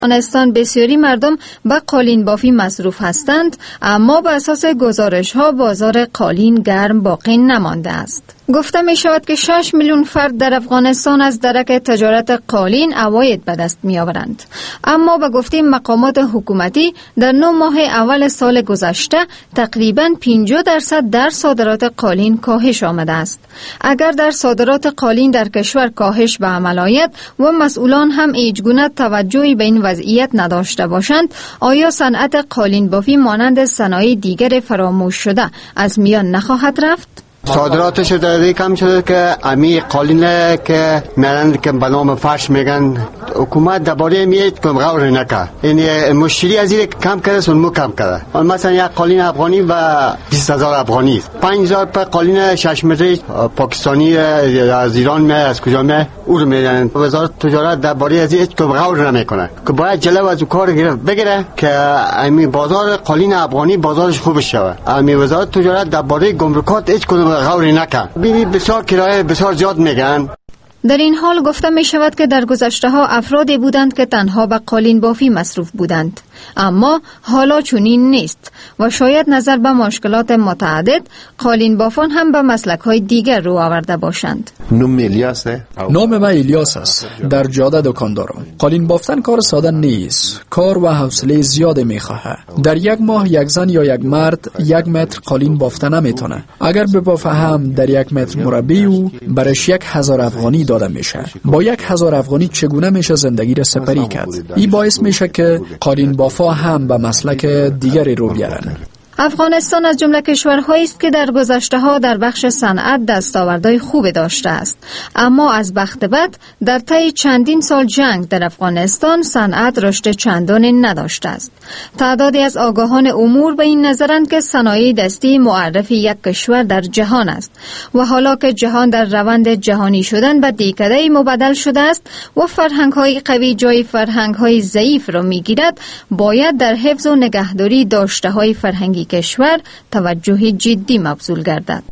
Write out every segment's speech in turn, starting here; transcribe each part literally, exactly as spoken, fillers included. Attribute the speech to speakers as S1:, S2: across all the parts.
S1: افغانستان بسیاری مردم به قالین بافی مصروف هستند، اما بر اساس گزارش ها بازار قالین گرم باقی نمانده است. گفته می شود که شش میلیون فرد در افغانستان از درک تجارت قالین عواید به دست می آورند. اما به گفته مقامات حکومتی در نه ماه اول سال گذشته تقریباً پنجاه درصد در صادرات قالین کاهش آمده است. اگر در صادرات قالین در کشور کاهش به عمل آید و مسئولان هم هیچگونه توجهی به این وضعیت نداشته باشند، آیا صنعت قالین بافی مانند صنایع دیگر فراموش شده از میان نخواهد رفت؟
S2: صادراتش در کم شده که امی قالینه که میرن که به نام فرش میگن، حکومت درباره میاد که غور نکه، یعنی مشتری از این کم کرده سنمو کم کرده. مثلا یک قالین افغانی و بیست هزار افغانی است، پنج هزار پر قالین شش متری پاکستانی از ایران می از کجا می او رو میدن. وزارت تجارت درباره از این که غور نمیکنه که باید جلو از کار بگیره که امی بازار قالین افغانی بازارش خوب شود. امی وزارت تجارت درباره گمرکات هیچ کدوم غوری نکن. ببین بسیار کرایه بسیار زیاد میگن.
S1: در این حال گفته می شود که در گذشته ها افرادی بودند که تنها به قالین بافی مصروف بودند، اما حالا چنین نیست و شاید نظر به مشکلات متعدد قالین بافان هم به مسلک های دیگر رو آورده باشند.
S3: نام الیاس است.
S4: نام من الیاس است. در جاده دکان دارم. قالین بافتن کار ساده نیست. کار و حوصله زیاد میخواهد. در یک ماه یک زن یا یک مرد یک متر قالین بافتن نمیتونه. اگر ببافه هم در یک متر مربع او برش یک هزار افغانی داده میشه. با یک هزار افغانی چگونه میشه زندگی را سپری کرد؟ این باعث میشه که قالین بافا هم به مسلک دیگری رو بیارن.
S1: افغانستان از جمله کشورهایی است که در گذشته ها در بخش صنعت دستاوردهای خوب داشته است، اما از بخت بد در طی چندین سال جنگ در افغانستان صنعت رشد چندانی نداشته است. تعدادی از آگاهان امور به این نظرند که صنایع دستی معرف یک کشور در جهان است و حالا که جهان در روند جهانی شدن به دهکده مبدل شده است و فرهنگ‌های قوی جای فرهنگ‌های ضعیف را می‌گیرد، باید در حفظ و نگهداری داشته‌های فرهنگی کشور توجه جدی مبذول گردد.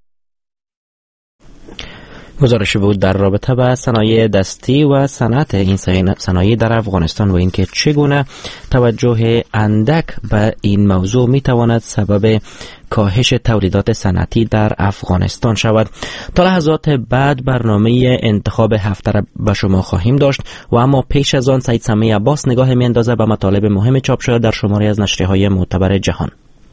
S5: گزارش بود در رابطه با صنایع دستی و صنعت این صنایع در افغانستان و اینکه چگونه توجه اندک به این موضوع میتواند سبب کاهش تولیدات صنعتی در افغانستان شود. تا لحظات بعد برنامه انتخاب هفته را به شما خواهیم داشت و اما پیش از آن سید سمیع عباس نگاه میاندازه به مطالب مهم چاپ شده در شماری از نشریه‌های معتبر جهان.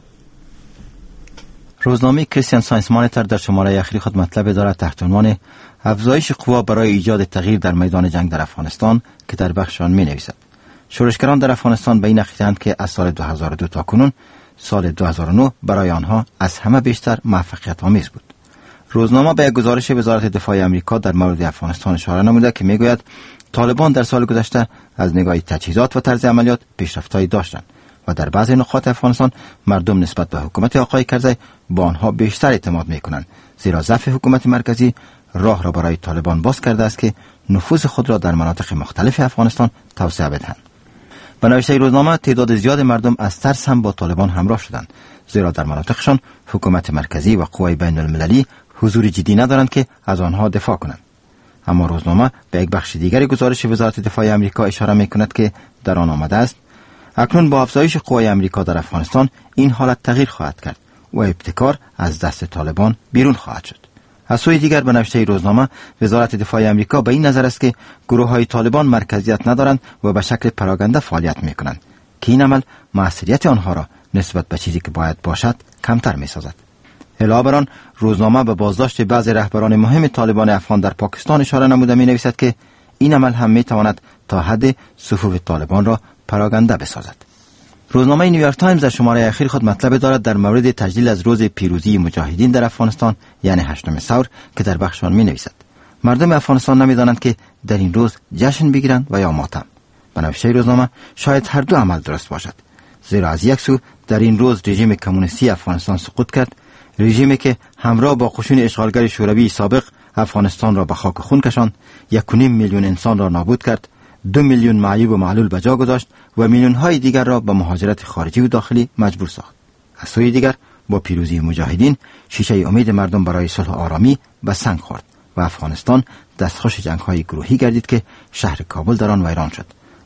S6: روزنامه کریستین ساینس مانیتور در شماره اخیر خود مطلب دارد تحت عنوان افزایش قوا برای ایجاد تغییر در میدان جنگ در افغانستان که در بخش آن می نویسد شورشگران در افغانستان به این عقیده‌اند که از سال دو هزار و دو تا کنون سال دو هزار و نه برای آنها از همه بیشتر موفقیت آمیز بود. روزنامه به یک گزارش وزارت دفاع آمریکا در مورد افغانستان اشاره نموده که میگوید طالبان در سال گذشته از نگاه تجهیزات و طرز عملیات پیشرفت‌هایی داشتند و در بعضی نقاط افغانستان مردم نسبت به حکومت آقای کرزی با آنها بیشتر اعتماد می‌کنند، زیرا ضعف حکومت مرکزی راه را برای طالبان باز کرده است که نفوذ خود را در مناطق مختلف افغانستان توسعه بدهند. به نوشته روزنامه تعداد زیاد مردم از ترس هم با طالبان همراه شدند، زیرا در مناطقشان حکومت مرکزی و قوای بین المللی حضور جدی ندارند که از آنها دفاع کنند. اما روزنامه به یک بخش دیگر گزارش وزارت دفاع آمریکا اشاره می‌کند که در آن آمده است اکنون با افزایش قوای آمریکا در افغانستان این حالت تغییر خواهد کرد و ابتکار از دست طالبان بیرون خواهد شد. از سوی دیگر به نوشته روزنامه وزارت دفاع آمریکا به این نظر است که گروه‌های طالبان مرکزیت ندارند و به شکل پراگنده فعالیت می‌کنند که این عمل موثریت آنها را نسبت به چیزی که باید باشد کمتر می‌سازد. علاوه بر آن روزنامه به بازداشت بعضی رهبران مهم طالبان افغان در پاکستان اشاره نموده می‌نویسد که این عمل هم می‌تواند تا حد صفوف طالبان را پراگنده بسازد. روزنامه نیویورک تایمز در شماره اخیر خود مطلب دارد در مورد تجلیل از روز پیروزی مجاهدین در افغانستان یعنی هشتم ثور که در بخش آن می‌نویسد مردم افغانستان نمی‌دانند که در این روز جشن بگیرند و یا ماتم. به نوشته روزنامه شاید هر دو عمل درست باشد، زیرا از یک سو در این روز رژیم کمونیستی افغانستان سقوط کرد، رژیمی که همراه با قشون اشغالگر شوروی سابق افغانستان را به خاک خون کشاند، یک و نیم میلیون انسان را نابود کرد، دو میلیون معیوب و معلول به جا گذاشت و میلیون های دیگر را به مهاجرت خارجی و داخلی مجبور ساخت. از سوی دیگر با پیروزی مجاهدین شیشه امید مردم برای صلح و آرامی به سنگ خورد و افغانستان دستخوش جنگ های گروهی گردید که شهر کابل در آن ویران شد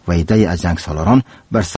S6: و عده‌ای از جنگ سالاران بر